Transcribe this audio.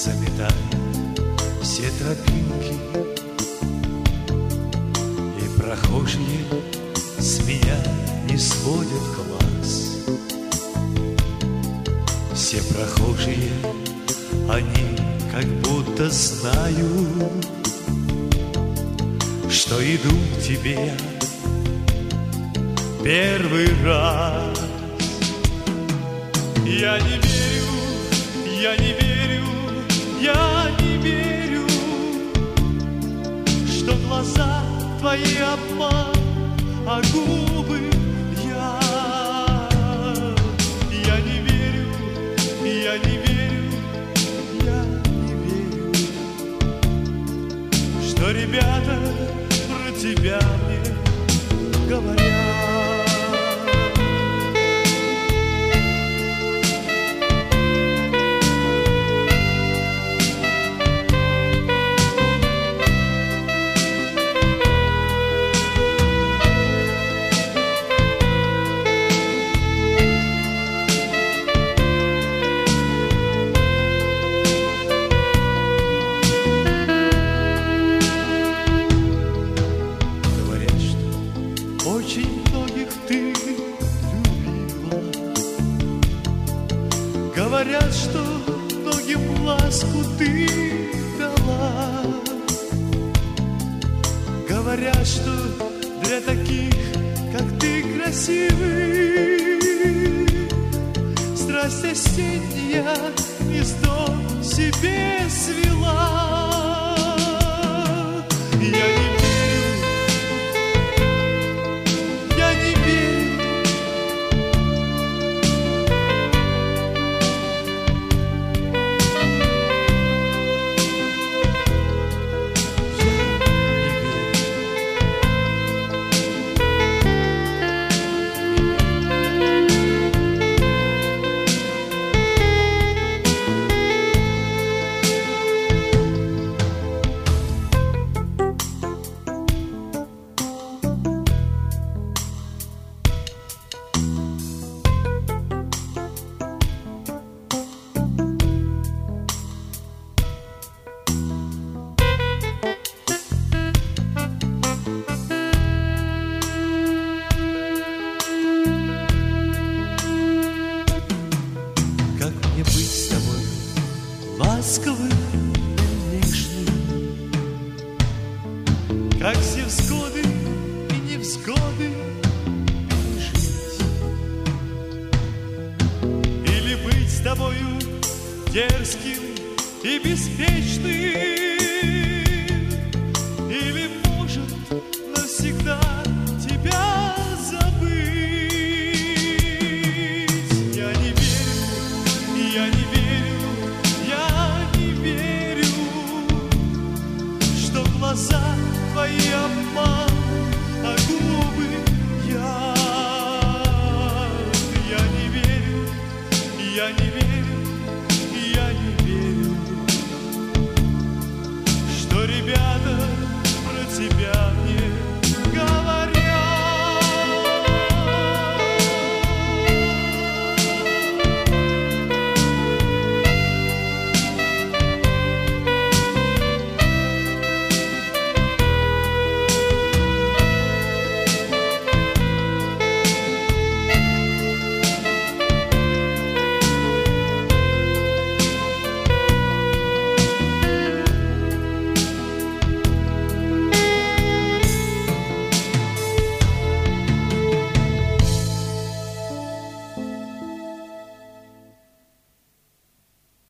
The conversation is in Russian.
заметает все тропинки, и прохожие с меня не сводят глаз. Все прохожие, они как будто знают, что иду к тебе первый раз. Я не верю, я не верю, я не верю, что глаза твои обман, а губы яд. Я не верю, я не верю, я не верю, что ребята про тебя мне говорят. Очень многих ты любила. Говорят, что многим ласку ты дала. Говорят, что для таких, как ты, красивый, страсть осенняя гнездо себе свела. Я не быть с тобой ласковым и нежным, как все взгоды и невзгоды пережить, или быть с тобою дерзким и беспечным,